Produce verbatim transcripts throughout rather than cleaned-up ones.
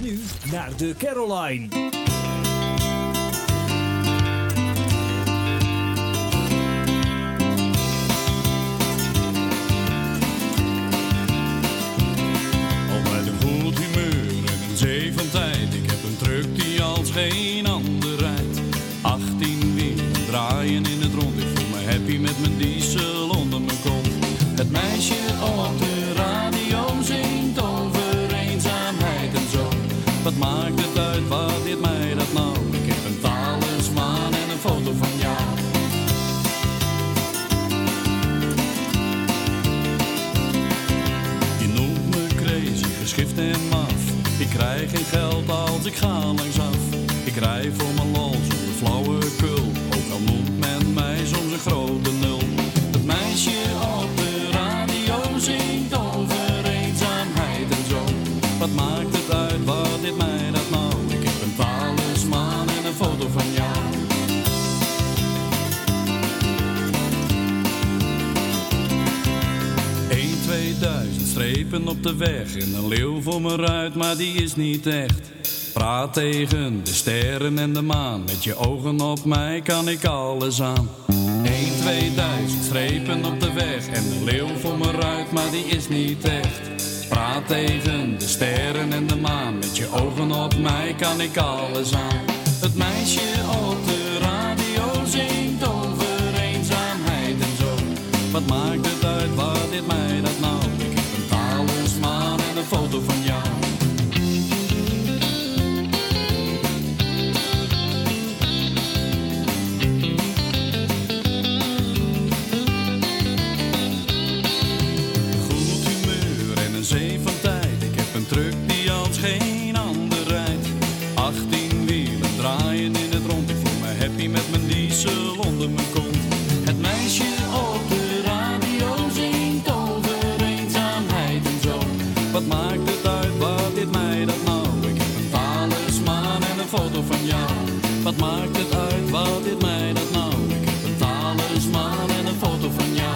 Nu naar de Caroline. Al met een goed humeur en een zee van tijd. Ik heb een truck die als geen ander rijdt. achttien wielen draaien in het rond. Ik voel me happy met mijn diesel onder mijn kont. Het meisje op de radio zingt over eenzaamheid en zo. Wat maakt het uit, wat deed mij dat nou? Ik heb een talisman en een foto van jou. Je noemt me crazy, geschift en maf. Ik krijg geen geld als ik ga langsaf. Ik rij voor mijn lol zonder flauwekul. Ook al noemt men mij soms een grote nul. Het meisje op de radio zingt over eenzaamheid en zo. Wat maakt het uit, wat deed mij dat nou? Ik heb een talisman en een foto van jou. een tweeduizend strepen op de weg en een leeuw voor me ruit, maar die is niet echt. Praat tegen de sterren en de maan. Met je ogen op mij kan ik alles aan. een tweeduizend strepen op de weg en een leeuw voor me ruit, maar die is niet echt. Praat tegen de sterren en de maan. Met je ogen op mij kan ik alles aan. Het meisje op de radio zingt over eenzaamheid en zo. Wat maakt het uit, wat deed mij dat nou? Ik heb een talisman en een foto van jou. Zee van tijd, ik heb een truck die als geen ander rijdt. achttien wielen draaien in het rond. Ik voel me happy met mijn diesel onder mijn kont. Het meisje op de radio zingt over eenzaamheid en zo. Wat maakt het uit, wat deed mij dat nou? Ik heb een talisman en een foto van jou. Wat maakt het uit, wat deed mij dat nou? Ik heb een talisman en een foto van jou.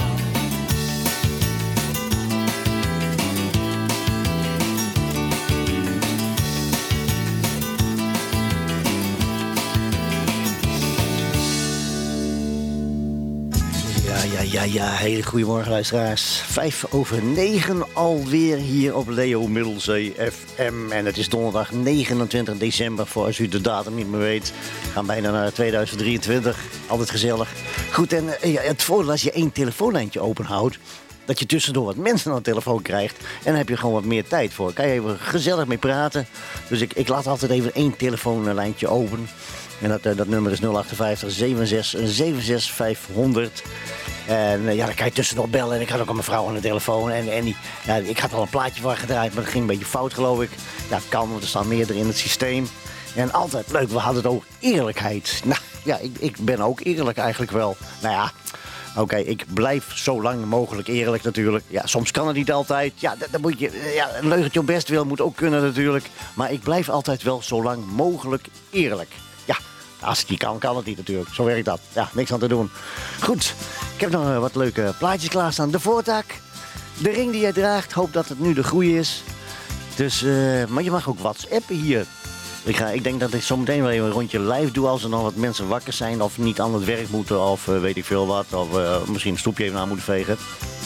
Ja, ja, ja, hele goedemorgen luisteraars. Vijf over negen alweer hier op Leo Middelzee F M. En het is donderdag negenentwintig december, voor als u de datum niet meer weet. We gaan bijna naar tweeduizend drieëntwintig. Altijd gezellig. Goed, en uh, ja, het voordeel als je één telefoonlijntje openhoudt, dat je tussendoor wat mensen aan de telefoon krijgt. En dan heb je gewoon wat meer tijd voor. Kan je even gezellig mee praten. Dus ik, ik laat altijd even één telefoonlijntje open. En dat, uh, dat nummer is nul achtenvijftig zevenenzestig zevenenzestig vijfhonderd. En uh, ja, dan kan je tussendoor bellen. En ik had ook al mijn vrouw aan de telefoon. En, en die, ja, ik had al een plaatje van gedraaid, maar dat ging een beetje fout, geloof ik. Ja, kan, want er staan meerdere in het systeem. En altijd leuk, we hadden het over eerlijkheid. Nou, ja, ik, ik ben ook eerlijk eigenlijk wel. Nou ja, oké, okay, ik blijf zo lang mogelijk eerlijk natuurlijk. Ja, soms kan het niet altijd. Ja, dan moet je, ja, een leugentje op best wil moet ook kunnen natuurlijk. Maar ik blijf altijd wel zo lang mogelijk eerlijk. Ja, als het niet kan, kan het niet natuurlijk. Zo werkt dat. Ja, niks aan te doen. Goed, ik heb nog wat leuke plaatjes klaarstaan. De voortak, de ring die jij draagt. Hoop dat het nu de goeie is. Dus, uh, maar je mag ook WhatsAppen hier. Ik, ga, ik denk dat ik zo meteen wel even een rondje live doe als er nog wat mensen wakker zijn of niet aan het werk moeten of uh, weet ik veel wat. Of uh, misschien een stoepje even aan moeten vegen.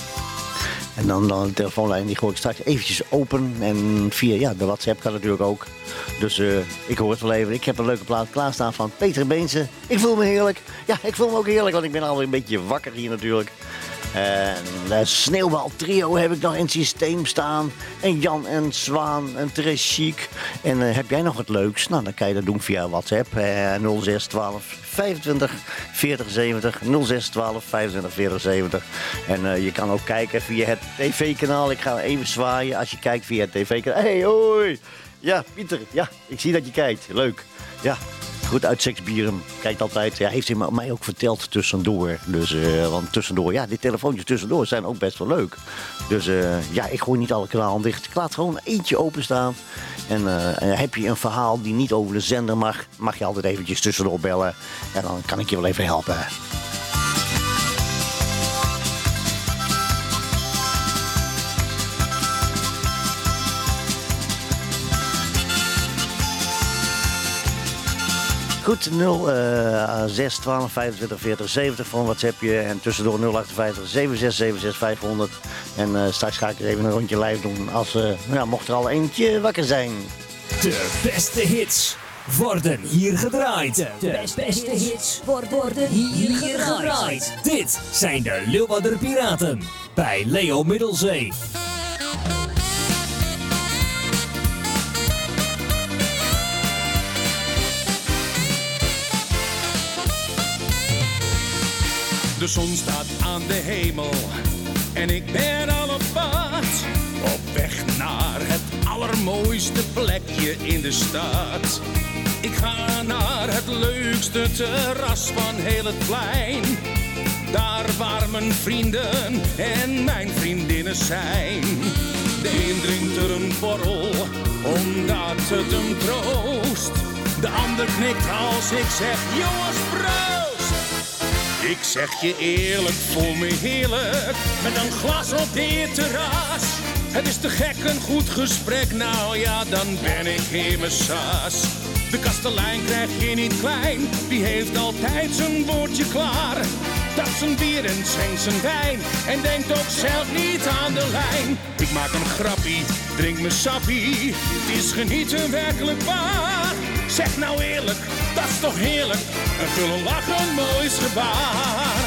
En dan, dan de telefoonlijn, die gooi ik straks eventjes open. En via ja, de WhatsApp kan natuurlijk ook. Dus uh, ik hoor het wel even. Ik heb een leuke plaat klaarstaan van Peter Beense. Ik voel me heerlijk. Ja, ik voel me ook heerlijk, want ik ben alweer een beetje wakker hier natuurlijk. En de Sneeuwbal Trio heb ik nog in het systeem staan. En Jan en Zwaan en Tres Chic. En uh, heb jij nog wat leuks? Nou, dan kan je dat doen via WhatsApp. Uh, nul zes twaalf vijfentwintig veertig zeventig. nul zes twaalf vijfentwintig veertig zeventig. En uh, je kan ook kijken via het tv-kanaal. Ik ga even zwaaien als je kijkt via het tv-kanaal. Hey, hoi! Ja, Pieter. Ja, ik zie dat je kijkt. Leuk. Ja. Goed uit Seksbieren. Kijkt altijd. Ja, heeft hij mij ook verteld tussendoor. Dus, uh, want tussendoor, ja, die telefoontjes tussendoor zijn ook best wel leuk. Dus uh, ja, ik gooi niet alle kanalen dicht. Ik laat gewoon eentje openstaan. En uh, heb je een verhaal die niet over de zender mag, mag je altijd eventjes tussendoor bellen. En dan kan ik je wel even helpen. Goed, nul zes twaalf vijfentwintig veertig zeventig voor een WhatsAppje. En tussendoor nul achtenvijftig zeven zes zeven zes vijfhonderd. En uh, straks ga ik er even een rondje live doen. Als, uh, ja, mocht er al eentje wakker zijn. De beste hits worden hier gedraaid. De best, beste hits worden hier, hier gedraaid. Dit zijn de Leeuwarder Piraten bij Leo Middelzee. De zon staat aan de hemel en ik ben al op pad. Op weg naar het allermooiste plekje in de stad. Ik ga naar het leukste terras van heel het plein. Daar waar mijn vrienden en mijn vriendinnen zijn. De een drinkt er een borrel, omdat het hem troost. De ander knikt als ik zeg, jongens, proost! Ik zeg je eerlijk, voel me heerlijk, met een glas op dit terras. Het is te gek, een goed gesprek, nou ja, dan ben ik in mijn sas. De kastelein krijg je niet klein, die heeft altijd zijn woordje klaar. Tapt zijn bier en schenkt zijn wijn, en denkt ook zelf niet aan de lijn. Ik maak een grappie, drink mijn sappie, het is genieten werkelijk waar. Zeg nou eerlijk, dat is toch heerlijk, een gulle lach, een moois gebaar.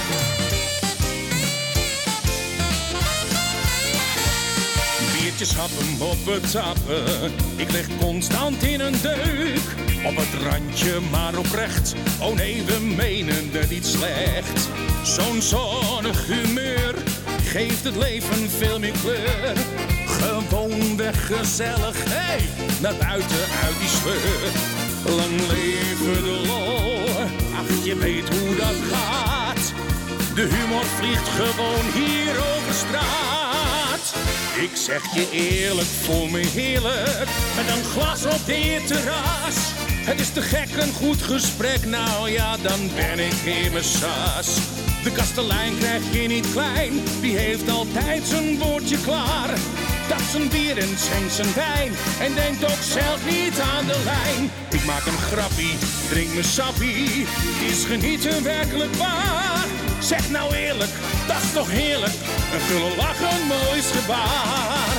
Biertjes happen op het tappen, ik lig constant in een deuk. Op het randje maar oprecht, oh nee, we menen het niet slecht. Zo'n zonnig humeur geeft het leven veel meer kleur. Gewoonweg gezellig, hey, naar buiten uit die sleur. Lang leven de lol, ach je weet hoe dat gaat. De humor vliegt gewoon hier over straat. Ik zeg je eerlijk, voel me heerlijk, met een glas op dit terras. Het is te gek, een goed gesprek, nou ja, dan ben ik in mijn sas. De kastelein krijg je niet klein, die heeft altijd zijn woordje klaar. Tapt zijn bier en schenkt zijn wijn, en denkt ook zelf niet aan de lijn. Ik maak een grappie, drink mijn sappie, het is genieten werkelijk waar. Zeg nou eerlijk, dat is toch heerlijk, een gulle lach, een moois gebaar.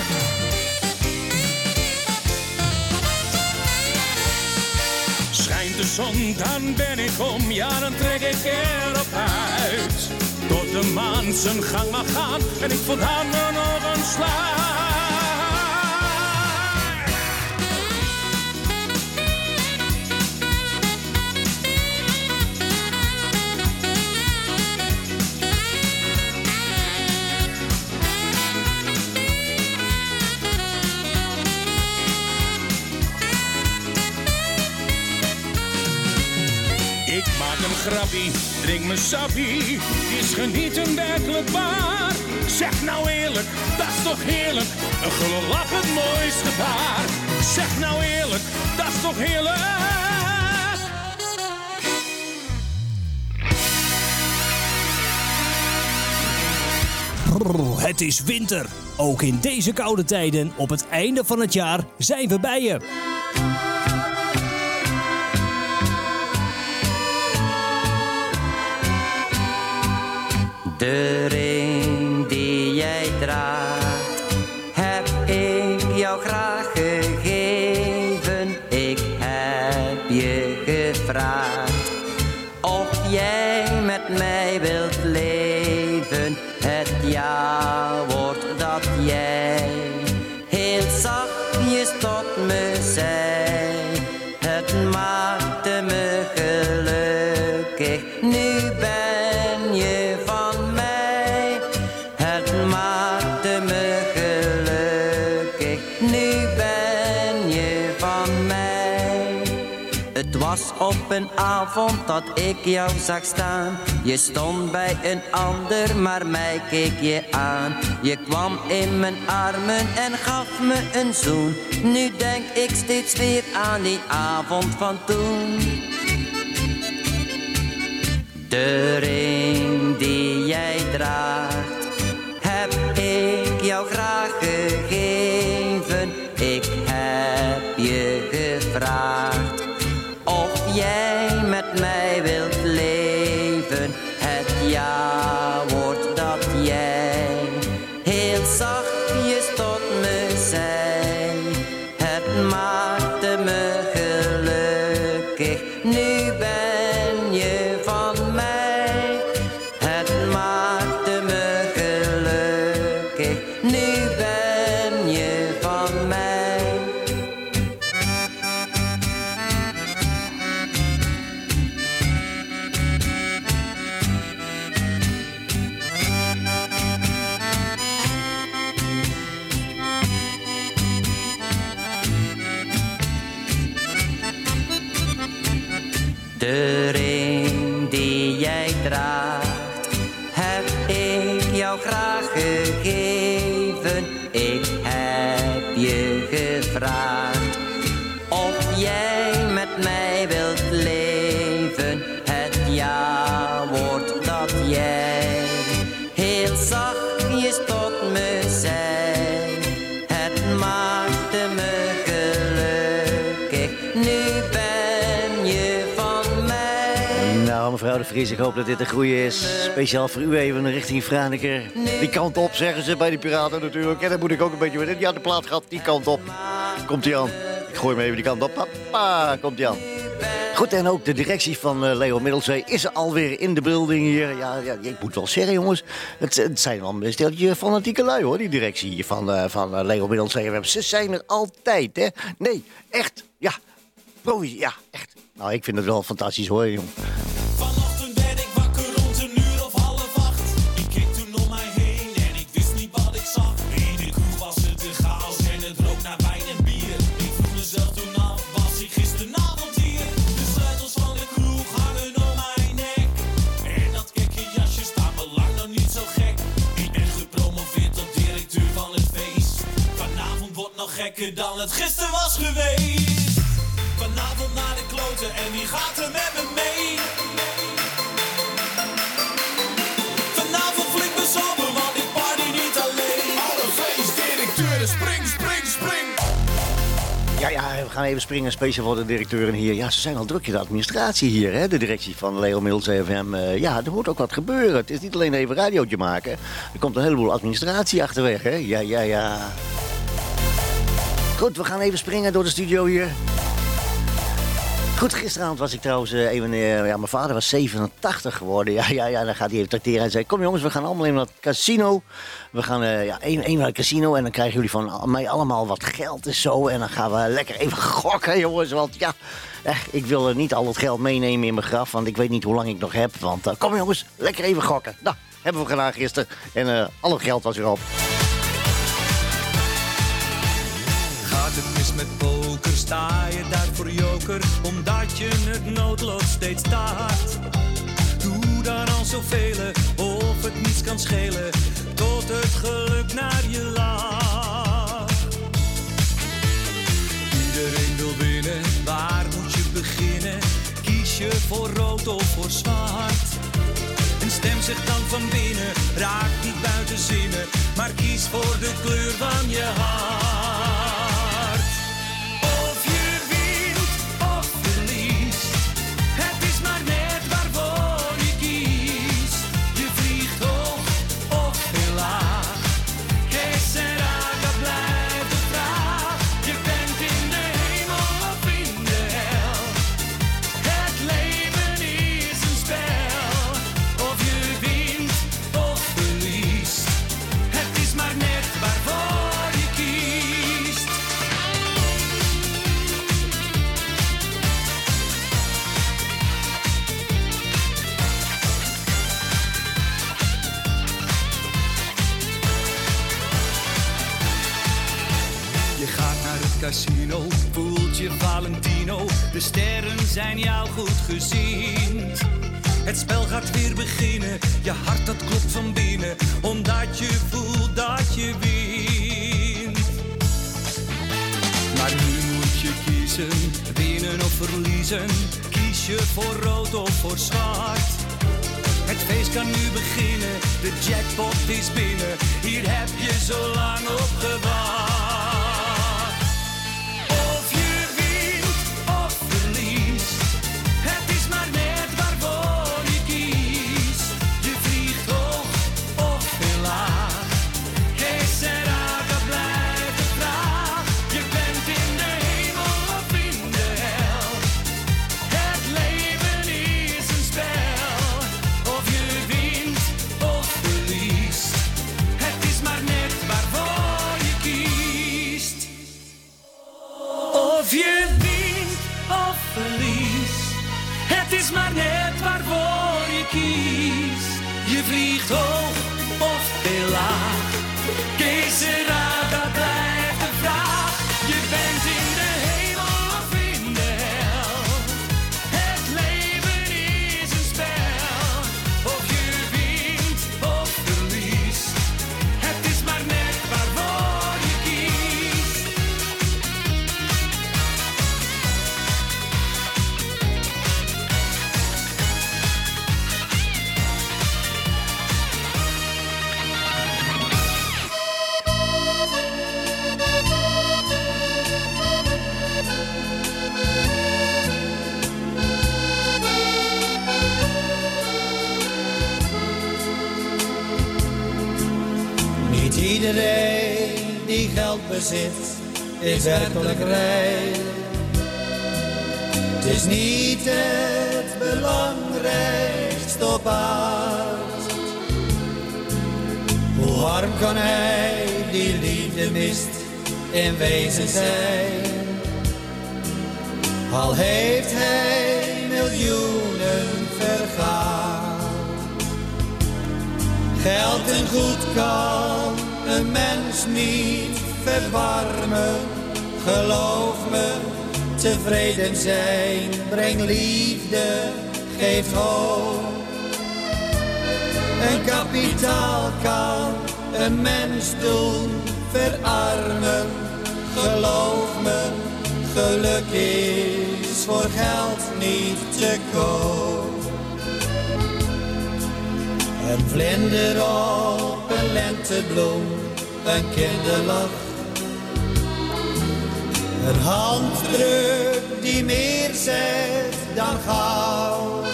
Schijnt de zon, dan ben ik om, ja dan trek ik erop uit. Tot de maan zijn gang mag gaan, en ik voel dan nog een slag. Ik maak een grappie, drink mijn sappie, het is genieten werkelijk waar. Zeg nou eerlijk, dat is toch heerlijk, een gulle lach, het mooist gebaar. Zeg nou eerlijk, dat is toch heerlijk. Het is winter. Ook in deze koude tijden, op het einde van het jaar, zijn we bij je. De ring die jij draagt, heb ik jou graag gegeven. Ik heb je gevraagd of jij met mij wilt leven. Het ja-woord dat jij heel zachtjes tot me zei, het maakte me gelukkig. Nu ben je van mij, het maakte me gelukkig. Nu ben je van mij. Het was op een avond dat ik jou zag staan. Je stond bij een ander, maar mij keek je aan. Je kwam in mijn armen en gaf me een zoen. Nu denk ik steeds weer aan die avond van toen. De ring die jij draagt, heb ik jou graag gegeven. Ik heb je gevraagd of jij met maakte me gelukkig. Nu ben je van mij. Het maakte me gelukkig. Nu ben je van mij. De ring die jij draagt, heb ik jou graag gegeven. Ik heb je gevraagd of jij met mij wilt leven. Het ja-woord dat jij heel zachtjes tot me zei. Het maakte me gelukkig. Nu ben je van mij. Nou, mevrouw de Vries, ik hoop dat dit een goeie is. Speciaal voor u even richting Franeker. Die kant op, zeggen ze bij die piraten natuurlijk. En dan moet ik ook een beetje weer in. Ja, de plaat gaat die kant op. Komt ie aan. Ik gooi hem even die kant op. Papa, komt ie aan. Goed, en ook de directie van uh, Leo Middelzee is alweer in de building hier. Ja, ja, ik moet wel zeggen, jongens. Het, het zijn wel een steltje fanatieke lui, hoor, die directie van, uh, van uh, Leo Middelzee. Ze zijn er altijd, hè. Nee, echt. Ja, provi, ja, echt. Nou, ik vind het wel fantastisch, hoor, jong. Vanochtend werd ik wakker rond een uur of half acht. Ik keek toen om mij heen en ik wist niet wat ik zag. In de kroeg was het te chaos en het rook naar wijn en bier. Ik vroeg mezelf toen af, was ik gisteravond hier? De sleutels van de kroeg hangen om mijn nek. En dat gekke jasje staat me lang nog niet zo gek. Ik ben gepromoveerd tot directeur van het feest. Vanavond wordt nog gekker dan het gisteren was geweest. Vanavond naar de kloten en wie gaat er met me mee? Vanavond flink bezopen, want ik party niet alleen. Alle feestdirecteuren, spring, spring, spring. Ja, ja, we gaan even springen, speciaal voor de directeuren hier. Ja, ze zijn al druk in de administratie hier, hè, de directie van Leo Middelzee F M. Uh, ja, er moet ook wat gebeuren. Het is niet alleen even radiootje maken. Er komt een heleboel administratie achterweg, hè. Ja, ja, ja. Goed, we gaan even springen door de studio hier. Goed, gisteravond was ik trouwens uh, even... Uh, ja, mijn vader was zevenentachtig geworden. Ja, ja, ja, dan gaat hij even tracteren en zei... Kom jongens, we gaan allemaal even naar het casino. We gaan uh, ja, even, even naar het casino en dan krijgen jullie van mij allemaal wat geld en zo. En dan gaan we lekker even gokken, jongens. Want ja, eh, ik wil uh, niet al het geld meenemen in mijn graf. Want ik weet niet hoe lang ik nog heb. Want uh, kom jongens, lekker even gokken. Nou, hebben we gedaan gisteren. En uh, al het geld was weer op. Gaat het mis met poker, sta je daar voor joker, omdat je het noodlot steeds staat. Doe dan al zoveel, of het niets kan schelen, tot het geluk naar je laat. Iedereen wil winnen, waar moet je beginnen? Kies je voor rood of voor zwart? En stem zich dan van binnen, raak niet buiten zinnen, maar kies voor de kleur van je hart. Of je wint of verliest, het is maar net waarvoor je kiest. Je vliegt hoog of heel laag, que será, dat blijft de vraag. Je bent in de hemel of in de hel, het leven is een spel. Of je wint of verliest, het is maar net waarvoor je kiest. Je gaat naar het casino, voelt je Valentino. De sterren zijn jou goed gezien. Het spel gaat weer beginnen, je hart dat klopt van binnen, omdat je voelt dat je wint. Maar nu moet je kiezen, winnen of verliezen. Kies je voor rood of voor zwart? Het feest kan nu beginnen, de jackpot is binnen. Hier heb je zo lang op gewacht. Of je wint of verliest, het is maar net waarvoor je kiest. Je vliegt hoog of heel laag, que será, dat blijft de vraag. Je bent in de hemel of verlies. Het is maar net waarvoor je kiest. Je vliegt hoog of heel laag. Keeseraad, dat blijft de vraag. Je bent in de hemel of in de hel. Het leven is een spel. Of je wint of verliest. Het is maar net waarvoor je kiest. Niet iedereen die geld bezit, is werkelijk rijk. Het is niet het belangrijkste op aard. Hoe warm kan hij die liefde mist in wezen zijn? Al heeft hij miljoenen vergaard. Geld en goed kan een mens niet verwarmen. Geloof me, tevreden zijn brengt liefde, geeft hoop. Een kapitaal kan een mens doen verarmen. Geloof me, geluk is voor geld niet te koop. Een vlinder op een lentebloem, een kinderlach. Een handdruk die meer zegt dan goud.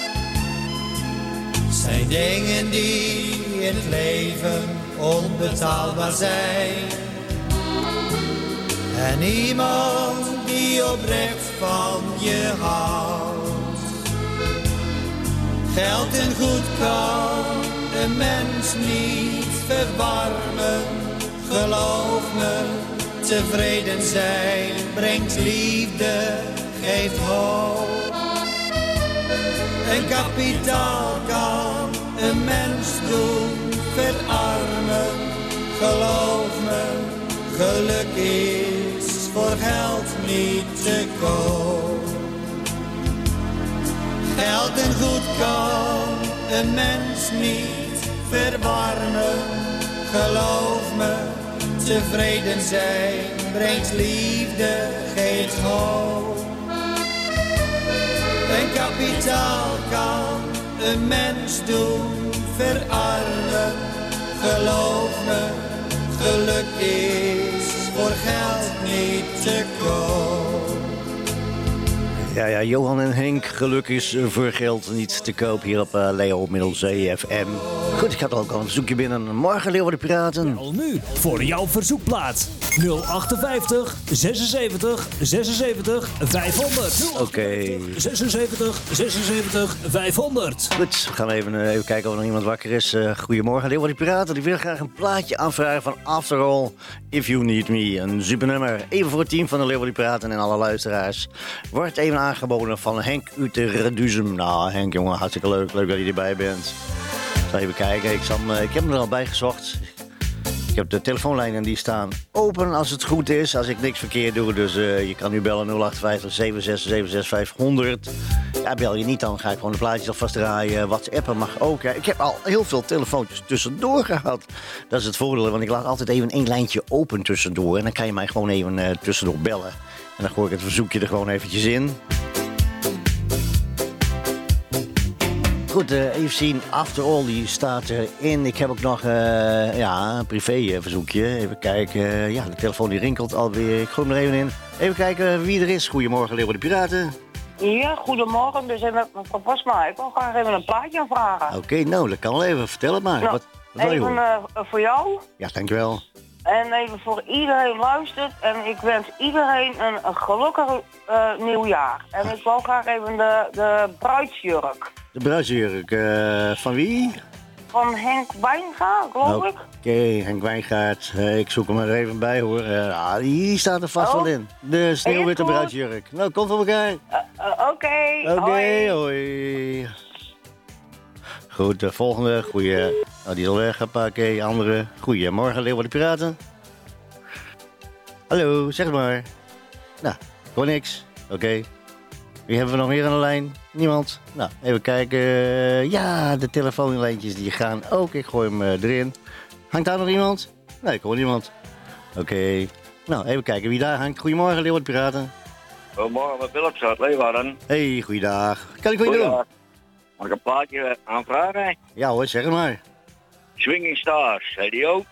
Zijn dingen die in het leven onbetaalbaar zijn. En iemand die oprecht van je houdt. Geld en goed kan een mens niet verwarmen. Geloof me, tevreden zijn brengt liefde, geeft hoop. Een kapitaal kan een mens doen verarmen. Geloof me, geluk is voor geld niet te koop. Geld en goed kan een mens niet verwarmen. Geloof me, tevreden zijn brengt liefde, geeft hoop. Een kapitaal kan een mens doen verarmen. Geloof me, geluk is voor geld niet te koop. Ja, ja, Johan en Henk, geluk is voor geld niet te koop hier op uh, Leo Middelzee F M. Goed, ik had ook al een verzoekje binnen. Morgen Leeuwen de Piraten. Al nu voor jouw verzoekplaat. nul achtenvijftig zesenzeventig zesenzeventig vijfhonderd. Oké. Okay. zesenzeventig zesenzeventig vijfhonderd. Goed, we gaan even, uh, even kijken of er nog iemand wakker is. Uh, goedemorgen Leeuwen de Piraten. Die wil graag een plaatje aanvragen van After All, If You Need Me. Een super nummer. Even voor het team van de Leeuwen de Piraten en alle luisteraars. Wordt even aangeboden van Henk Uterreduzum. Nou Henk jongen, hartstikke leuk. Leuk dat je erbij bent. Zal even kijken. Ik, zal, uh, ik heb hem er al bij gezocht. Ik heb de telefoonlijnen die staan open als het goed is. Als ik niks verkeerd doe. Dus uh, je kan nu bellen nul acht vijf zeven zes zeven zes vijfhonderd. Ja, bel je niet dan ga ik gewoon de plaatjes alvast draaien. WhatsAppen mag ook. Ja. Ik heb al heel veel telefoontjes tussendoor gehad. Dat is het voordeel. Want ik laat altijd even één lijntje open tussendoor. En dan kan je mij gewoon even uh, tussendoor bellen. En dan gooi ik het verzoekje er gewoon eventjes in. Goed, uh, even zien. After All, die staat erin. Ik heb ook nog uh, ja, een privé verzoekje. Even kijken. Uh, ja, de telefoon die rinkelt alweer. Ik gooi hem er even in. Even kijken wie er is. Goedemorgen, Leeuwen de Piraten. Ja, goedemorgen. Dus even, volgens mij, ik wil graag even een plaatje aanvragen. Oké, okay, nou, dat kan wel even. Vertel het maar. Nou, wat, wat wil je even uh, voor jou. Ja, dankjewel. En even voor iedereen luistert. En ik wens iedereen een, een gelukkig uh, nieuwjaar. En ik wil graag even de, de bruidsjurk. De bruidsjurk, uh, van wie? van Henk Wijnga, geloof ik. Oké, Henk Wijngaard. Uh, ik zoek hem er even bij hoor. Uh, ah, die staat er vast oh. wel in. De sneeuwwitte bruidsjurk. Nou, komt voor elkaar. Uh, uh, Oké, okay. Oké, okay, hoi. hoi. Goed, de volgende. Goeie. Oh, die is al weg. Oké, andere. Goedemorgen, Leeuwarden Piraten. Hallo, zeg het maar. Nou, ik hoor niks. Oké. Okay. Wie hebben we nog meer aan de lijn? Niemand? Nou, even kijken. Ja, de telefoonlijntjes die gaan ook. Ik gooi hem uh, erin. Hangt daar nog iemand? Nee, ik hoor niemand. Oké. Okay. Nou, even kijken wie daar hangt. Goedemorgen, Leeuwarden Piraten. Goedemorgen, met Philips uit Leeuwarden. Hey, goeiedag. Kan ik voor je doen? Mag ik een plaatje aanvragen? Ja hoor, zeg het maar. Swinging Stars, zei die ook?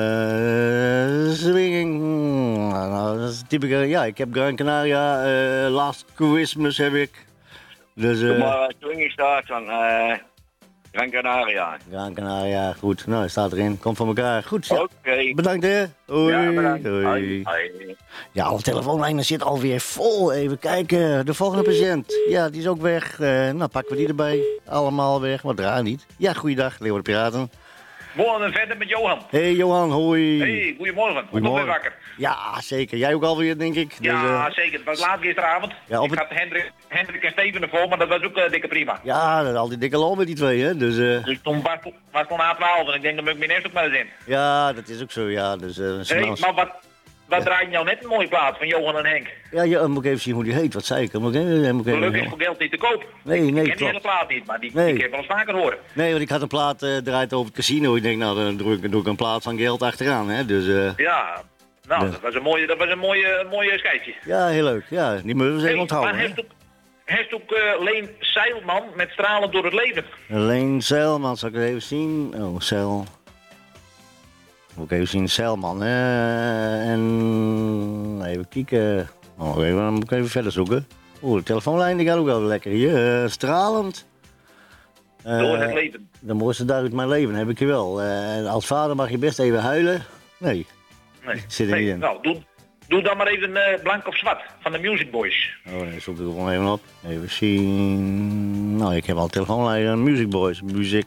Uh, swinging... Nou, dat is typisch. Ja, ik heb Gran Canaria. Uh, Last Christmas heb ik. Dus, uh, maar uh, Swinging Stars van uh, Gran Canaria. Gran Canaria, goed. Nou, dat staat erin. Komt van elkaar. Goed. Ja. Oké. Okay. Bedankt hè. Hoi. Ja, bedankt. Hoi. Hoi. Hoi. Ja, alle telefoonlijnen zitten alweer vol. Even kijken. De volgende patiënt. Ja, die is ook weg. Uh, nou, pakken we die erbij. Allemaal weg, maar draai niet. Ja, goeiedag, Leeuwarden Piraten. Morgen verder met Johan. Hey Johan, hoi. Hey, goedemorgen. Goedemorgen. Nog weer wakker. Ja, zeker. Jij ook alweer, denk ik. Ja, dus, uh... zeker. Het was laat gisteravond. Ja, ik het... had Hendrik, Hendrik en Steven ervoor, maar dat was ook uh, dikke prima. Ja, al die dikke lol met die twee, hè. Dus, uh... dus toen was het toen A twaalf en ik denk, dat moet ik mijn eerst ook maar eens in. Ja, dat is ook zo, ja. Dus, uh, hey, nou... maar wat... Wat ja. draait jou net een mooie plaat van Johan en Henk? Ja, ja, moet ik even zien hoe die heet. Wat zei ik? Moet ik even, moet ik even... Gelukkig is voor geld niet te koop. Nee, nee, ik ken klopt. die hele plaat niet, maar die, nee. die kan ik wel eens vaker horen. Nee, want ik had een plaat uh, draait over het casino. Ik denk, nou, dan doe ik, doe ik een plaat van geld achteraan, hè. Dus, uh... ja, nou, ja. dat was een mooie, dat was een mooie, mooie scheidje. Ja, heel leuk. Ja, die moeten we eens even onthouden. Maar heeft ook, heeft ook uh, Leen Zeilman met Stralen door het leven. Leen Zeilman, zal ik het even zien? Oh, Zeil... Moet ik even zien, Zeilman, hè. En even kijken. Oh, even, dan moet ik even verder zoeken. Oeh, de telefoonlijn die gaat ook wel lekker hier. Uh, stralend. Uh, Door het leven. De mooiste dag uit mijn leven heb ik je wel. Uh, als vader mag je best even huilen. Nee. Nee. Zit er nee. niet in. Nou, doe, doe dan maar even uh, Blank of Zwart van de Music Boys. Oh, nee, zoek ik er gewoon even op. Even zien. Nou, ik heb al telefoonlijn. Music Boys. Music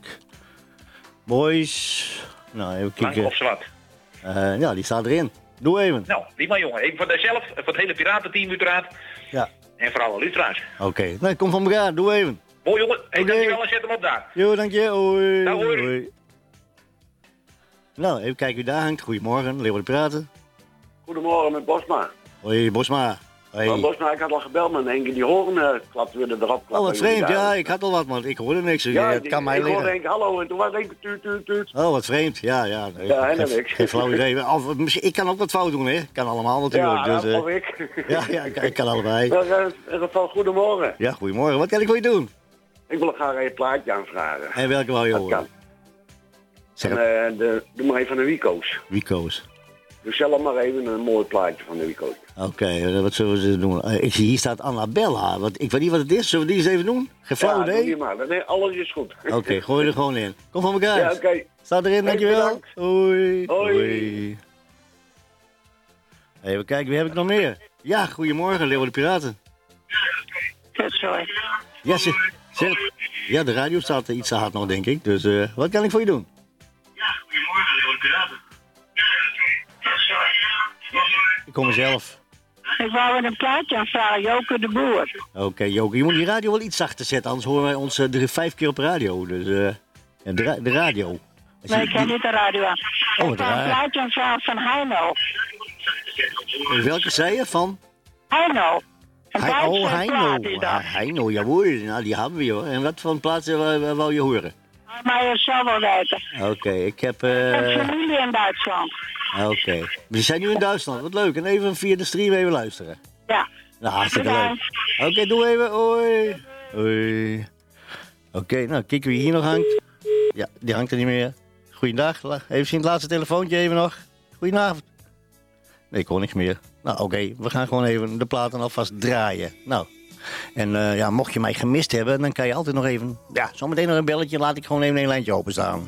Boys. Nou, even kijken. Blank of Zwart. Uh, ja, die staat erin. Doe even. Nou, die maar jongen. Even voor jezelf, voor het hele piratenteam uiteraard. Ja. En voor alle luisteraars. Oké. Okay. Nee, kom van elkaar. Doe even. Mooi jongen. Hey, okay. dankjewel en zet hem op daar. Jo, dank je. Hoi. Nou, hoi. Hoi. Nou, even kijken wie daar hangt. Goedemorgen, Leeuwarden Piraten. Goedemorgen met Bosma. Hoi, Bosma. Hey. Oh, Bosma, ik had al gebeld, maar denk je die horen uh, klapte weer erop. Oh, wat vreemd. Ja, ik had al wat, maar ik hoorde niks. Ja, het kan ik, mij ik liggen. hoorde denk hallo en toen was ik tuut, tuut, tuut. Oh, wat vreemd. Ja, ja. Nee, ja, helemaal geen, niks. Geen flauw idee. Of, misschien, ik kan ook wat fout doen, hè. Kan allemaal natuurlijk. Ja, dus, dat uh, ik. Ja, ja, ik, ik kan allebei. In ieder geval, goedemorgen. Ja, goedemorgen. Wat kan ik voor je doen? Ik wil graag een plaatje aanvragen. En welke wou je horen? Zeg en, uh, de, doe maar even van de Wico's. Wico's. Dus zelf maar even een mooi plaatje van de Wico's. Oké, okay, wat zullen we ze doen? Uh, ik zie hier staat Annabella. Wat, ik weet niet wat het is. Zullen we die eens even doen? Geen flauw idee? Ja, doe die maar. Nee, alles is goed. Oké, okay, gooi er gewoon in. Kom van elkaar. Ja, oké. Okay. Staat erin, dankjewel. Hoi. Hoi. Hoi. Even kijken, wie heb ik nog meer? Ja, goedemorgen, Leeuwarden Piraten. Sorry. Ja, zeg, zeg. Ja, de radio staat iets te hard nog, denk ik. Dus uh, wat kan ik voor je doen? Ja, goedemorgen, Leeuwarden Piraten. Ik kom mezelf. Ik wou een plaatje aanvragen, Joke de Boer. Oké, okay, Joke, je moet die radio wel iets zachter zetten, anders horen wij ons uh, drie, vijf keer op radio. Dus uh, de, ra de radio. Als nee, je, ik heb niet de radio aan. Oh, ik wou een plaatje aanvragen van Heino. Welke zei je? Van? Heino. He oh, Heino. Heino, jawohl. Nou, die hebben we hoor. En wat voor plaatsen wou, wou je horen? Maar je zal wel weten. Oké, okay, ik heb... Uh... Ik heb familie in Duitsland. Oké. Okay. We zijn nu in Duitsland. Wat leuk. En even via de stream even luisteren. Ja. Nou, hartstikke leuk. Oké, okay, doe even. Hoi. Hoi. Oké, okay, nou, kijken wie hier nog hangt. Ja, die hangt er niet meer. Goeiedag. Even zien het laatste telefoontje even nog. Goedenavond. Nee, ik hoor niks meer. Nou, oké. Okay, we gaan gewoon even de platen alvast draaien. Nou. En uh, ja, mocht je mij gemist hebben, dan kan je altijd nog even... Ja, zometeen nog een belletje. Laat ik gewoon even een lijntje openstaan.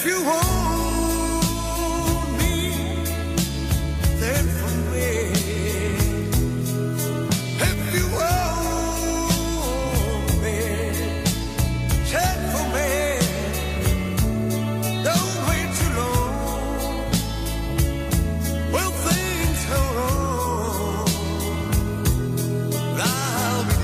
you want me, then for me. If you want me, then for me. Don't wait too long. Well, things go wrong. I'll be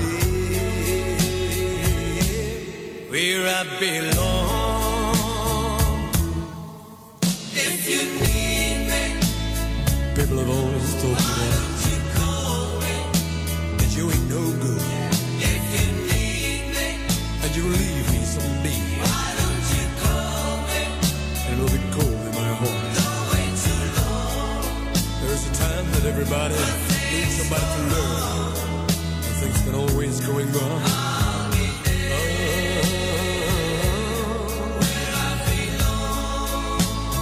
there where I belong. If you need me, People have always told me that, you call me. that you ain't no good, If you need me, and you'll leave me someday. why don't you call me? And it'll be cold in my heart. Don't wait too long. There's a time that everybody needs somebody to love, and things can always going wrong. I'll be there where I belong.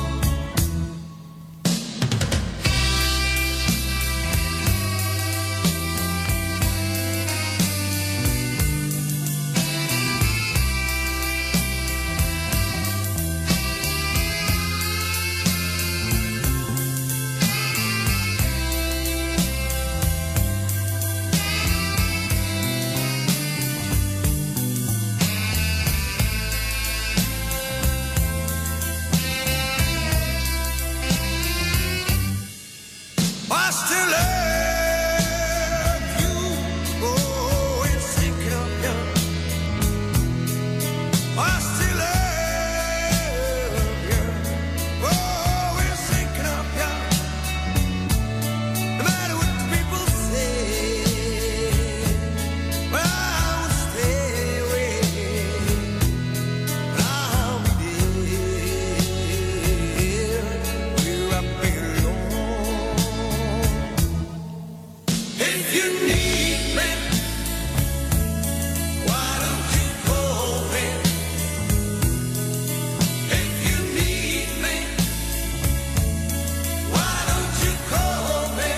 I still love you, oh, it's thinking of you. I still love you, oh, it's thinking of you. No matter what the people say, well, I will stay away, but I'll be there where I belong. If you need me, why don't you call me? If you need me, why don't you call me?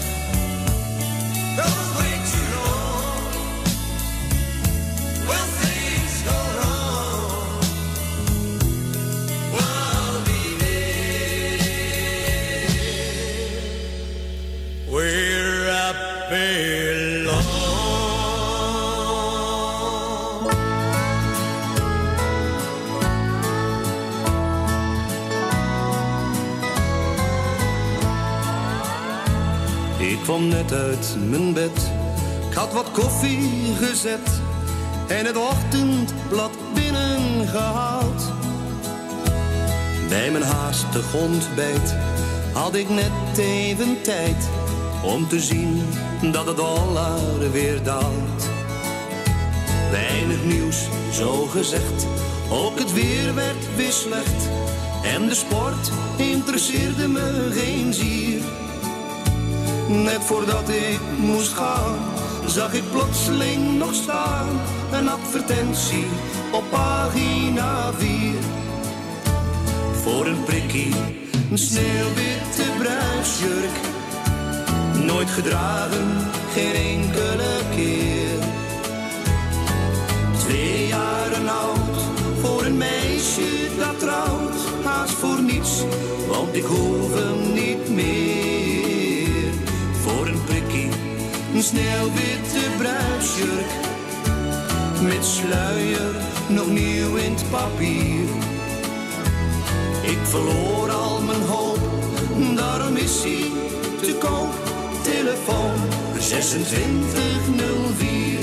Don't wait too long. Well, things go wrong. Well, I'll be there where I belong. Ik kwam net uit mijn bed, ik had wat koffie gezet en het ochtendblad binnengehaald. Bij mijn haastig ontbijt had ik net even tijd om te zien dat de dollar weer daalt. Weinig nieuws, zo gezegd, ook het weer werd weer slecht en de sport interesseerde me geen zier. Net voordat ik moest gaan, zag ik plotseling nog staan een advertentie op pagina vier. Voor een prikkie, een sneeuwwitte bruidsjurk, nooit gedragen, geen enkele keer. Twee jaren oud, voor een meisje dat trouwt, haast voor niets, want ik hoef hem niet meer. Voor een prikkie, een sneeuwwitte bruidsjurk, met sluier, nog nieuw in het papier. Ik verloor al mijn hoop, daarom is hij te koop. Telefoon zesentwintig nul vier.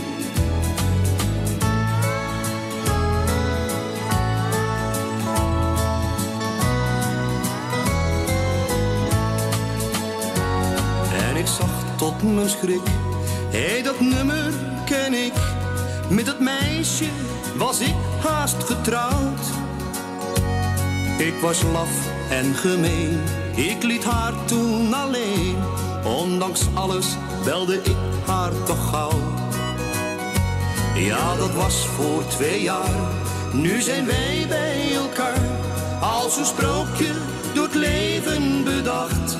En ik zag tot mijn schrik, hé, hey, dat nummer ken ik. Met dat meisje was ik haast getrouwd. Ik was laf en gemeen, ik liet haar toen alleen. Ondanks alles belde ik haar toch gauw. Ja, dat was voor twee jaar, nu zijn wij bij elkaar. Als een sprookje door het leven bedacht.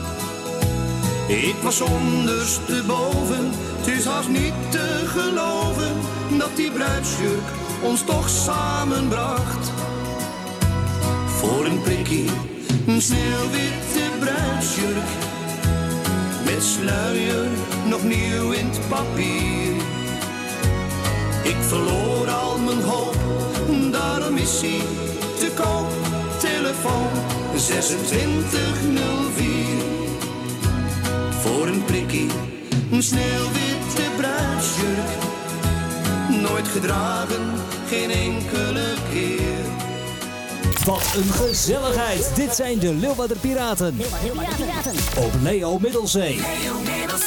Ik was ondersteboven, het is haast niet te geloven dat die bruidsjurk ons toch samenbracht. voor een prikkie, een sneeuwwitte bruidsjurk. Met sluier, nog nieuw in het papier. Ik verloor al mijn hoop, daarom is hij te koop. Telefoon zesentwintig nul vier. Voor een prikkie, een sneeuwwitte bruidsjurk. Nooit gedragen, geen enkele keer. Wat een gezelligheid. Dit zijn de Leeuwarder Piraten. Leeuwarder Piraten. Op Leo Middelzee. Leo Middelzee.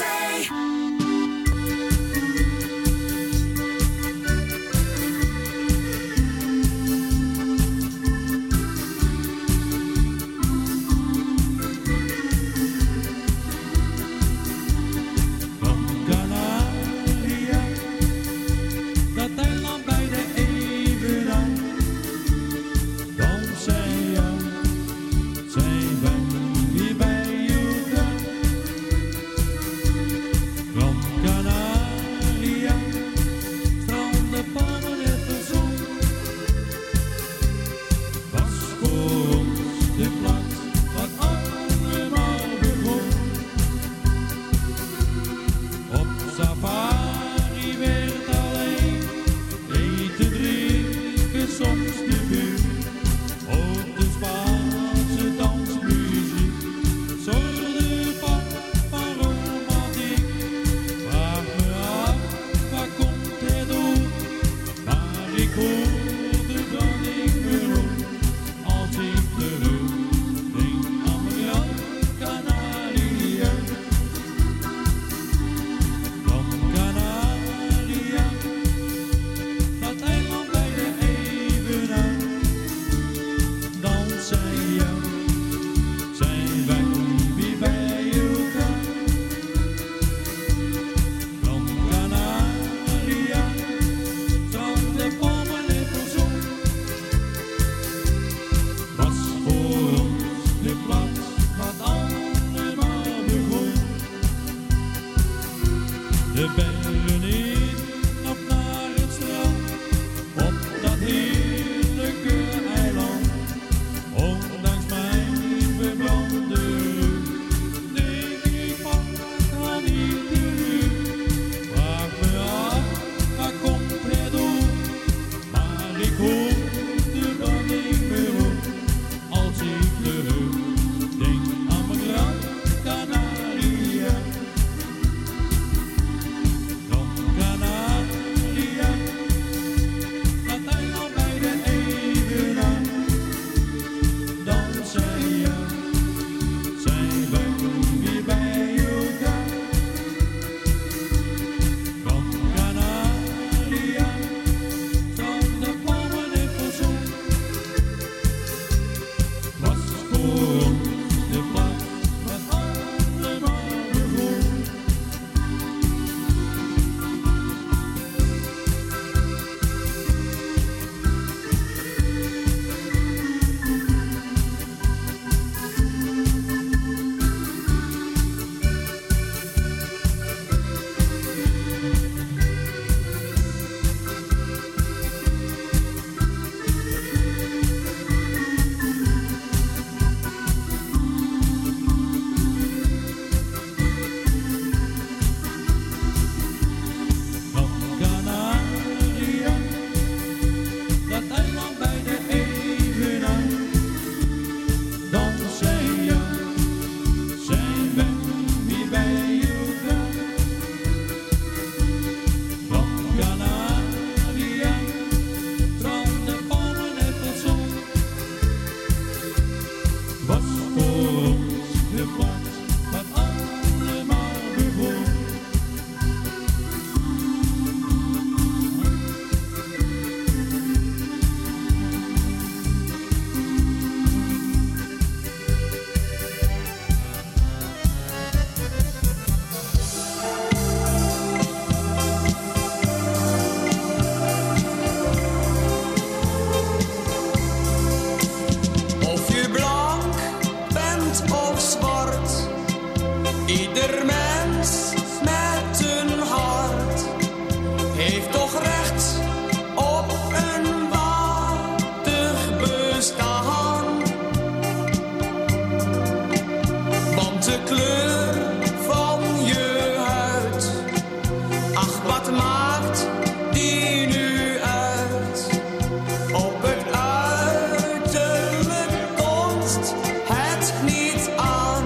past het niet aan.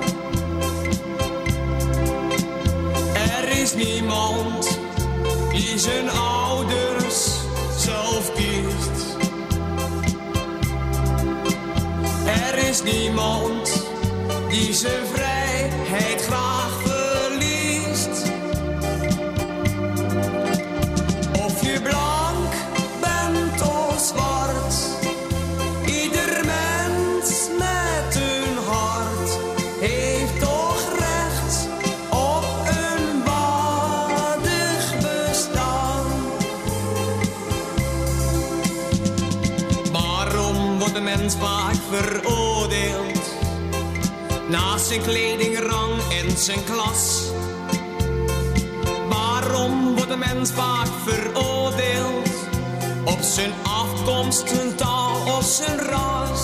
Er is niemand die zijn ouders zelf kiest. Er is niemand die zijn vrijheid graag verliest. Of je blank bent of zwart, ieder mens met een hart heeft toch recht op een waardig bestaan. Waarom wordt de mens vaak veroordeeld na zijn kleding, rang en zijn klas? Waarom wordt de mens vaak veroordeeld op zijn afkomst, zijn taal of zijn ras?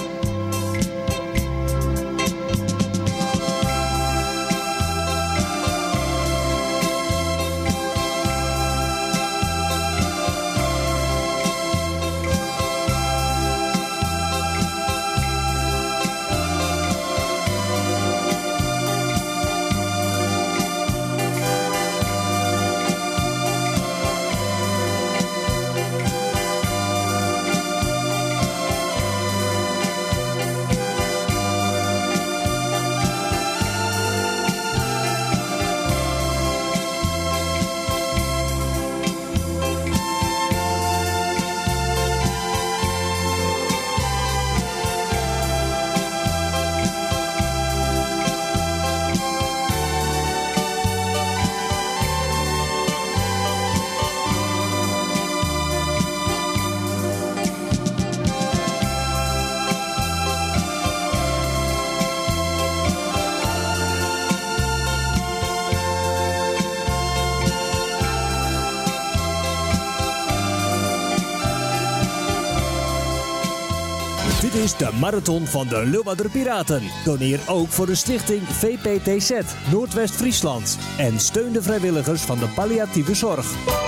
Dit is de marathon van de Leeuwarder Piraten. Doneer ook voor de stichting V P T Z Noordwest-Friesland. En steun de vrijwilligers van de palliatieve zorg.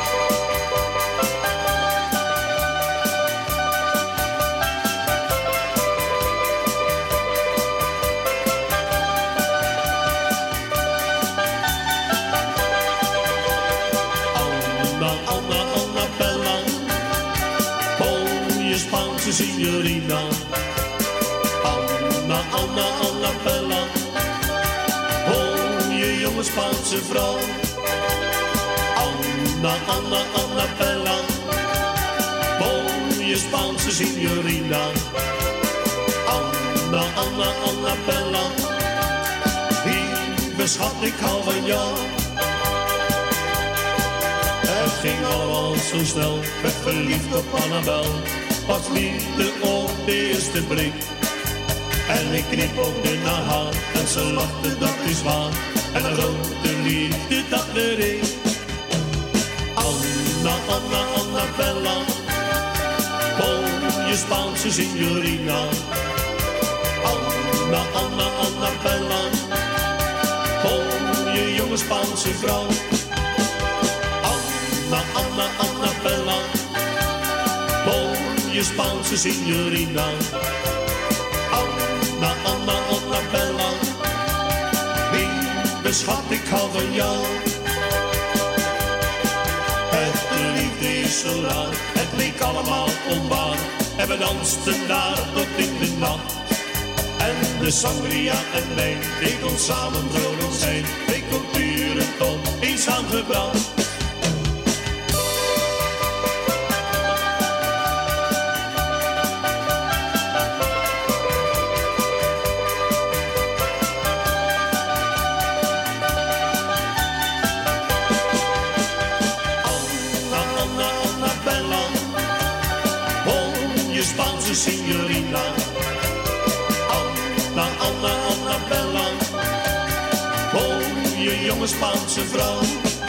Anna, Anna, Anna Bella, mooie Spaanse signorina. Anna, Anna, Anna Bella, mooie jonge Spaanse vrouw. Anna, Anna, Anna Bella, mooie Spaanse signorina. Anna, Anna, Anna Bella, lieve schat, ik hou van jou. Het ging allemaal zo snel, werd verliefd op Annabel. Was liefde op de eerste blik. En ik knipoogde naar haar en ze lachte, dat is waar. En een grote liefde, dat ben ik. Anna, Anna, Anna Bella, mooie Spaanse signorina. Anna, Anna, Anna Bella, mooie jonge Spaanse vrouw. Anna, Anna, Anna Bella, mooie Spaanse signorina. Anna, Anna, Anna Bella, lieve schat, ik hou van jou. Echte liefde is zo raar, het leek allemaal onwaar. En we dansten daar tot in de nacht. En de sangria en wijn deed ons samen vrolijk zijn. Twee culturen tot eens aangebracht. Signorina, Anna, Anna, Anna Bella, mooie jonge Spaanse vrouw.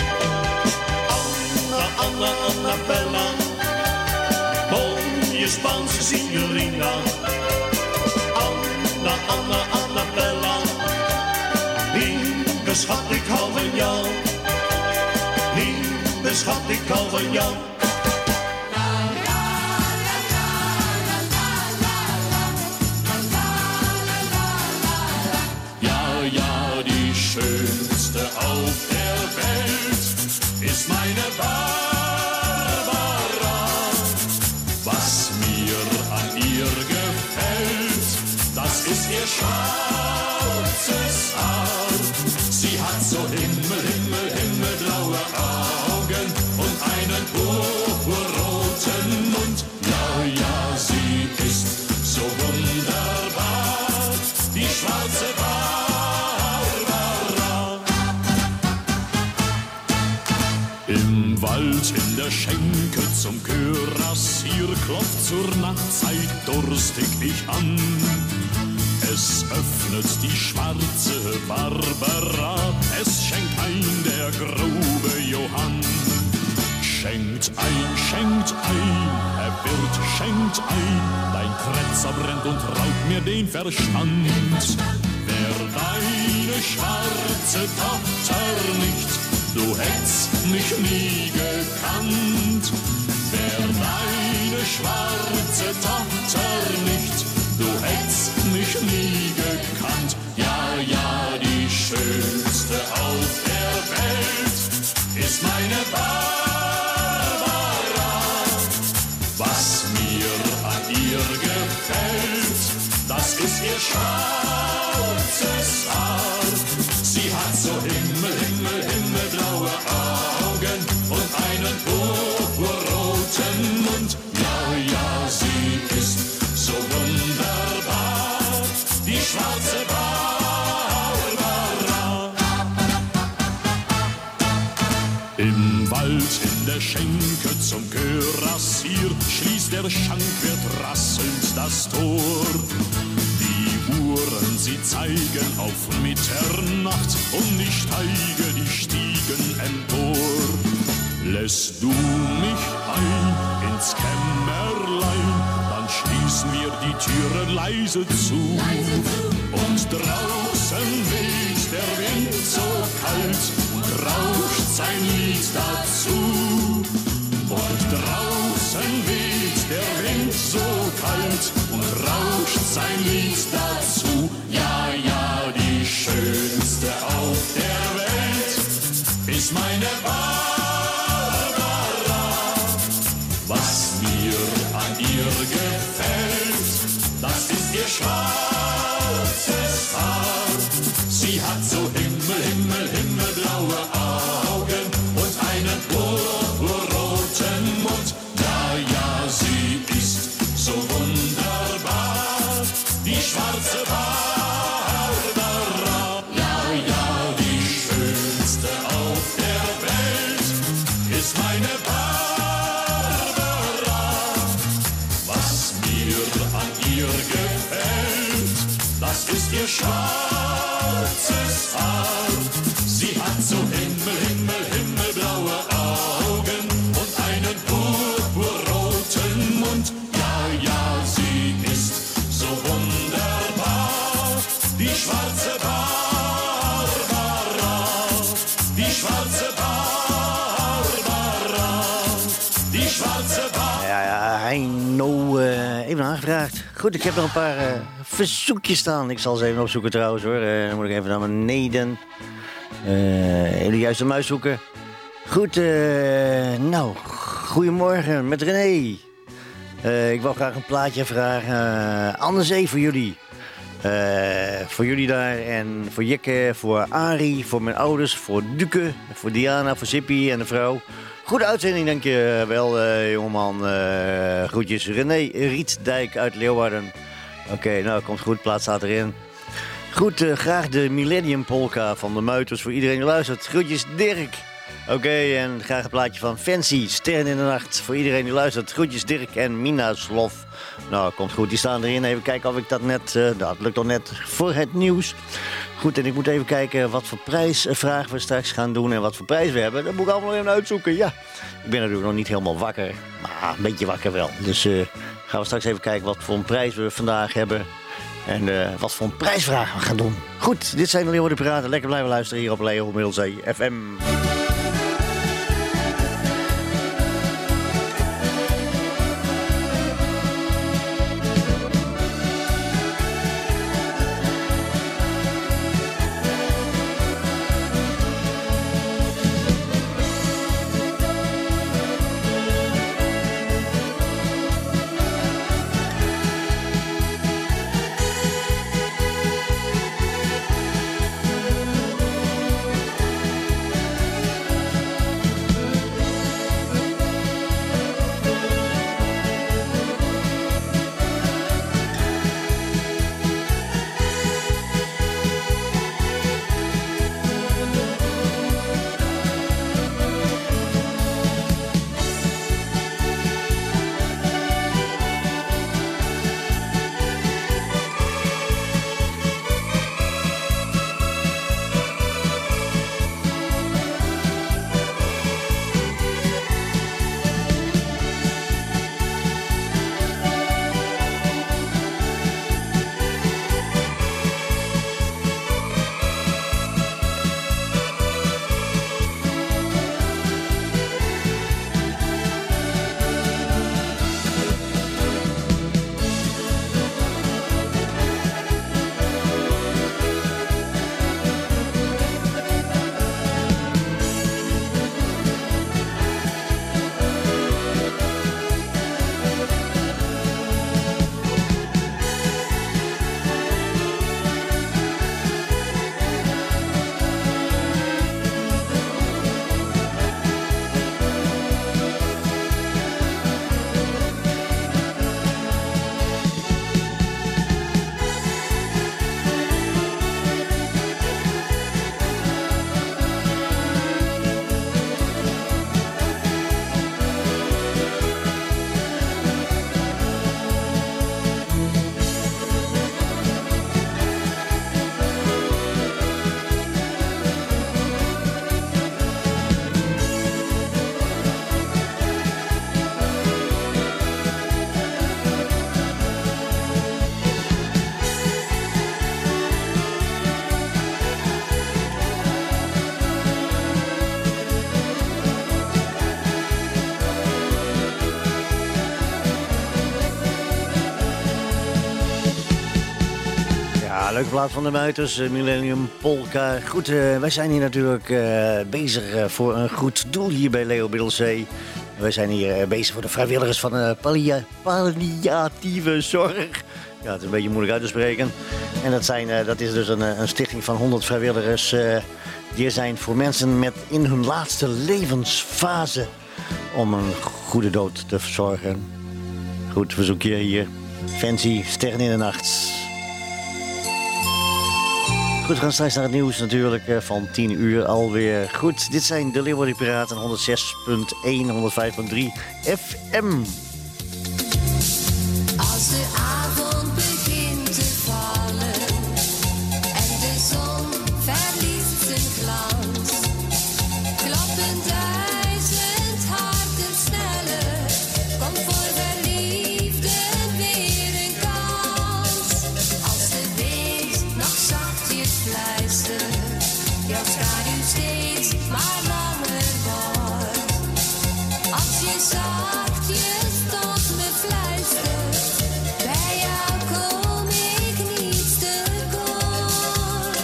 Anna, Anna, Anna Bella, mooie Spaanse signorina. Anna, Anna, Anna Bella, lieve schat, ik hou van jou. Lieve schat, ik hou van jou. La ihr schwarzes Haar. Sie hat so Himmel, Himmel, himmelblaue Augen und einen purpurroten Mund. Ja, ja, sie ist so wunderbar, die schwarze Barbara. Im Wald, in der Schenke zum Kürassier klopft zur Nachtzeit durstig ich an. Es öffnet die schwarze Barbara, es schenkt ein der grobe Johann. Schenkt ein, schenkt ein, Herr Wirt, schenkt ein, dein Kretzer brennt und raubt mir den Verstand. Wär deine schwarze Tochter nicht, du hättest mich nie gekannt. Wär deine schwarze Tochter nicht, du hättest mich nie gekannt. Ja, ja, die schönste auf der Welt ist meine Barbara. Was mir an ihr gefällt, das ist ihr schwarzes Haar. Sie hat so Himmel, Himmel, himmelblaue Augen und einen purpurroten Mund. Ja, ja, sie ist so wunderbar, die schwarze Barbara. Im Wald, in der Schenke zum Kürassier schließt der Schankwirt rasselnd das Tor. Die Uhren, sie zeigen auf Mitternacht und ich steige die Stiegen empor. Lässt du mich ein ins Kämmerlein, dann schließen wir die Türe leise zu. Und draußen weht der Wind so kalt und rauscht sein Lied dazu. Und draußen weht der Wind so kalt und rauscht sein Lied dazu. Ja, ja, die schönste auf der Welt ist meine Barbara. Was mir an ihr gefällt, das ist ihr schwarzes Haar. Sie hat so Himmel, Himmel, himmelblaue Augen und einen purpurroten Mund. Ja, ja, sie ist so wunderbar, die schwarze Barbara. Ja, ja, die schönste auf der Welt ist meine Barbara. Was mir an ihr gefällt, das ist ihr schwarzes Haar. Sie hat so Himmel, Himmel, himmelblaue Augen und einen purpurroten Mund. Ja, ja, sie ist so wunderbar, die schwarze Barbara. Die schwarze Barbara, die schwarze Barbara. Ja, ja, Heino, uh, even aangevraagd. Goed, ik heb nog een paar uh, verzoekjes staan. Ik zal ze even opzoeken trouwens hoor. Uh, dan moet ik even naar beneden. Uh, even de juiste muis zoeken. Goed, uh, nou, goedemorgen met René. Uh, ik wil graag een plaatje vragen. Uh, Anderzee voor jullie. Uh, voor jullie daar en voor Jikke, voor Arie, voor mijn ouders, voor Duke, voor Diana, voor Sippy en de vrouw. Goede uitzending, dank je wel, uh, jongeman. Uh, groetjes, René Rietdijk uit Leeuwarden. Oké, okay, nou, komt goed, plaats staat erin. Goed, uh, graag de Millennium Polka van de Muiters voor iedereen die luistert. Groetjes, Dirk. Oké, okay, en graag een plaatje van Fancy, Sterren in de Nacht, voor iedereen die luistert. Groetjes, Dirk en Mina Slof. Nou, komt goed, die staan erin. Even kijken of ik dat net... Uh, dat lukt toch net voor het nieuws. Goed, en ik moet even kijken wat voor prijsvragen we straks gaan doen en wat voor prijs we hebben. Dat moet ik allemaal even uitzoeken, ja. Ik ben natuurlijk nog niet helemaal wakker, maar een beetje wakker wel. Dus uh, gaan we straks even kijken wat voor een prijs we vandaag hebben. En uh, wat voor een prijsvraag we gaan doen. Goed, dit zijn de Leeuwarden Piraten. Lekker blijven luisteren hier op Leo Middelzee F M. Ja, leuke plaat van de Muiters, uh, Millennium Polka. Goed, uh, wij zijn hier natuurlijk uh, bezig uh, voor een goed doel hier bij Leo Middelzee. Wij zijn hier uh, bezig voor de vrijwilligers van de pallia- palliatieve zorg. Ja, het is een beetje moeilijk uit te spreken. En dat, zijn, uh, dat is dus een, een stichting van honderd vrijwilligers. Uh, die er zijn voor mensen met in hun laatste levensfase om een goede dood te verzorgen. Goed, verzoekje hier. Fancy, Sterren in de Nacht. Goed, we gaan straks naar het nieuws natuurlijk van tien uur alweer. Goed, dit zijn de Leeuwarden Piraten honderd zes punt één, honderd vijf punt drie F M. Als de avond begint te vallen en de zon verliest zijn glans, klappen duizend harten sneller, komt voor verliefden weer een kans. Als de wind nog zachtjes fluistert, jouw schaduw steeds maar langer wordt. Als je zachtjes tot me fluistert, bij jou kom ik niet tekort.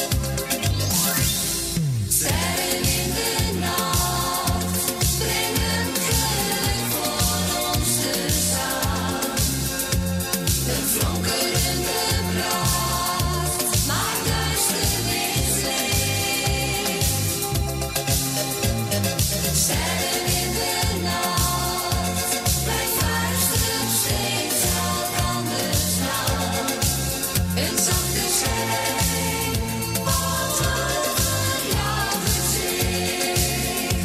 Sterren in de nacht brengen geluk voor ons te staan. Een flonkerende pracht maakt duisternis leeg. Sterren in de nacht, wij fluisteren steeds elkander aan. Een zachte schijn valt over jouw gezicht.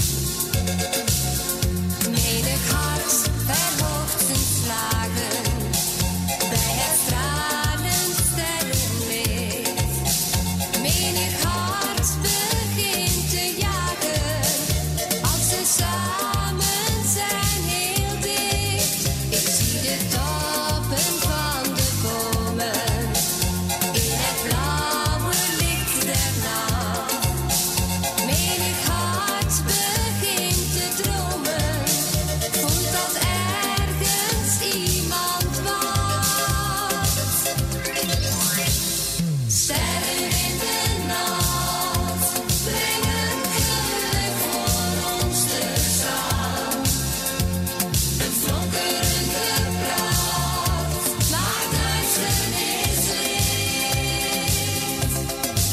Menig hart verhoogt zijn slagen bij het stralend sterrenlicht. Menig hart begint te jagen als ze samen zijn heel dicht. Ik zie de toppen van de bomen in het blauwe licht der nacht. Menig hart begint te dromen, voelt dat ergens iemand wacht. Sterren in de nacht brengen geluk voor ons te staan. Een flonkerende pracht maakt duisternis licht.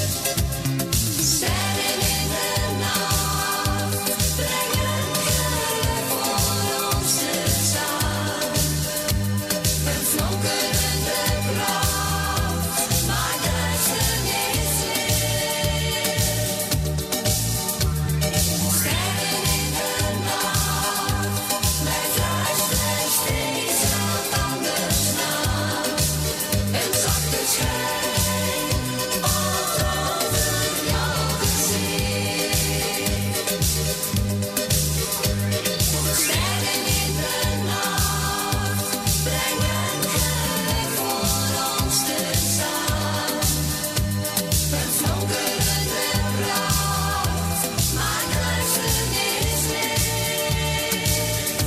Sterren in de nacht brengen geluk voor ons te staan. Een flonkerende pracht maakt duisternis licht. Sterren in de nacht, wij fluisteren steeds elkanders naam. Een zachte schijn valt over jouw gezicht. Sterren in de nacht brengen geluk voor ons te staan. Een flonkerende pracht maakt duisternis licht.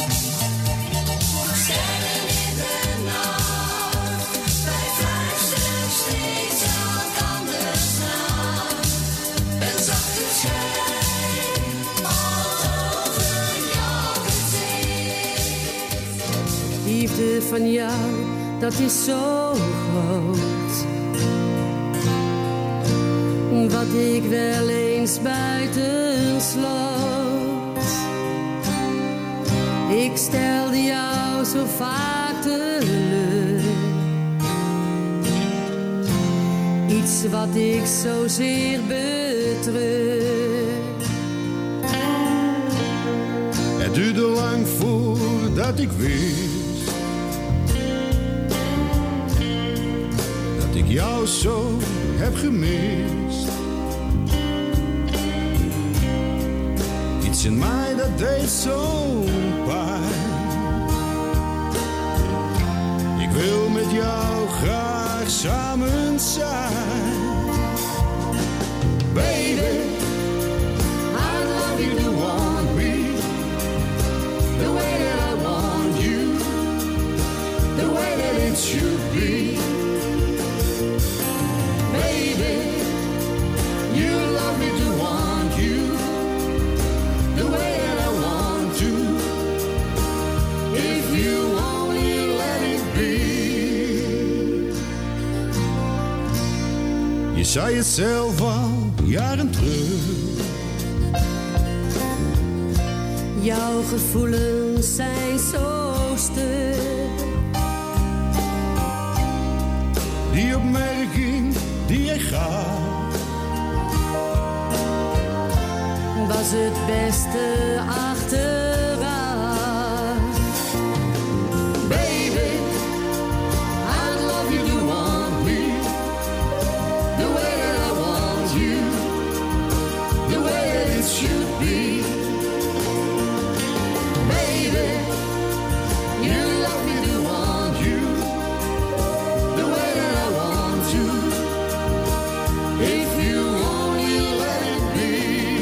Sterren in de nacht, wij fluisteren steeds elkanders naam. Een zachte schijn valt over jouw gezicht. Liefde van jou, dat is zo groot. Wat ik wel eens buiten sloot. Ik stelde jou zo vaak teleur. Iets wat ik zozeer betreur. Het duurde lang voordat ik wist dat ik jou zo heb gemist. Iets in mij dat deed zo'n pijn. Ik wil met jou graag samen zijn. Baby, I love you the one we, the way that I want you, the way that it should be. zei het zelf al jaren terug. Jouw gevoelens zijn zo stug. Die opmerking die jij gaf, was het beste achteraf. Baby, I love you, you want me the way that I want you, the way that it should be. Baby, you love me, you want you the way that I want you. If you only let it be.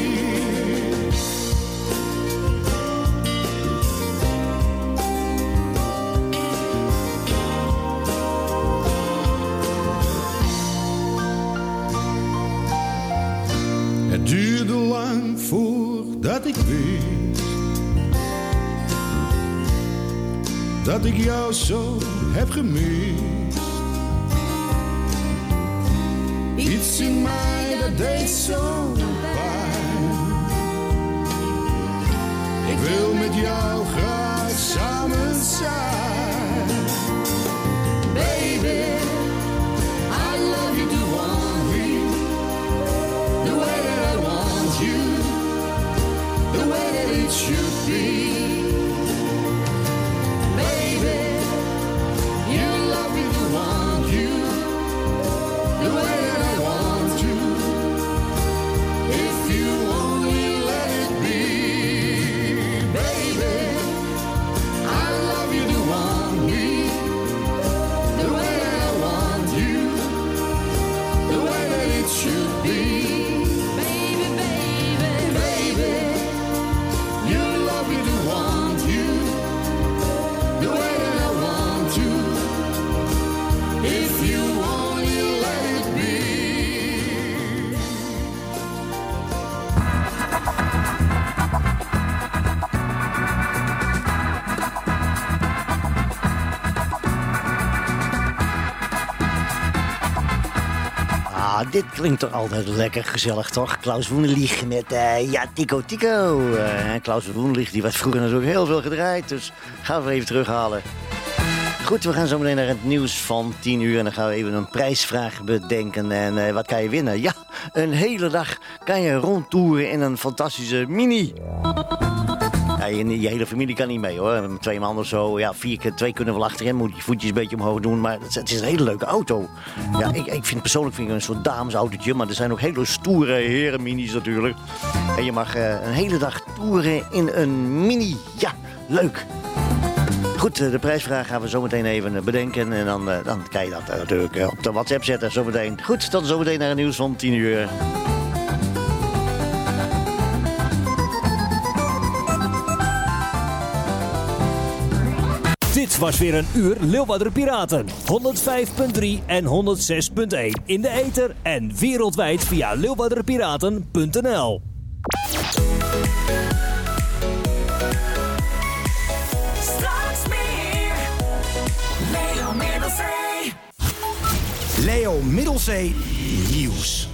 Het duurde lang voordat ik wist dat ik jou zo heb gemist. Iets in mij dat deed zo pijn. Ik wil met jou graag samen zijn. Baby, I love you, do want me the way that I want you, the way that it should be. Baby, you love me, do want you the way that I want you. If you only let it be. Baby, I love you, do want me the way that I want you, the way that it should be. Baby, baby, baby, you love me, do want you the way that I want you. If you only let it be. Ah, dit klinkt toch altijd lekker gezellig, toch? Klaus Woenelig met uh, ja, Tico Tico. Uh, Klaus Woenelig, die werd vroeger natuurlijk heel veel gedraaid, dus gaan we even terughalen. Goed, we gaan zo meteen naar het nieuws van tien uur en dan gaan we even een prijsvraag bedenken. En uh, wat kan je winnen? Ja, een hele dag kan je rondtoeren in een fantastische Mini. Ja, je, je hele familie kan niet mee, hoor. Met twee man of zo. Ja, vier keer, twee kunnen wel achterin. Moet je voetjes een beetje omhoog doen. Maar het, het is een hele leuke auto. Ja, ik, ik vind persoonlijk vind ik een soort damesautootje. Maar er zijn ook hele stoere herenminis natuurlijk. En je mag uh, een hele dag toeren in een Mini. Ja, leuk. Goed, de prijsvraag gaan we zo meteen even bedenken. En dan, uh, dan kan je dat natuurlijk uh, op de WhatsApp zetten zometeen. Goed, tot zometeen naar het nieuws van tien uur. Dit was weer een uur Leeuwarder Piraten. honderdvijf punt drie en honderdzes punt één in de ether en wereldwijd via leeuwarderpiraten punt n l. Straks meer. Leo Middelzee. Leo Middelzee Nieuws.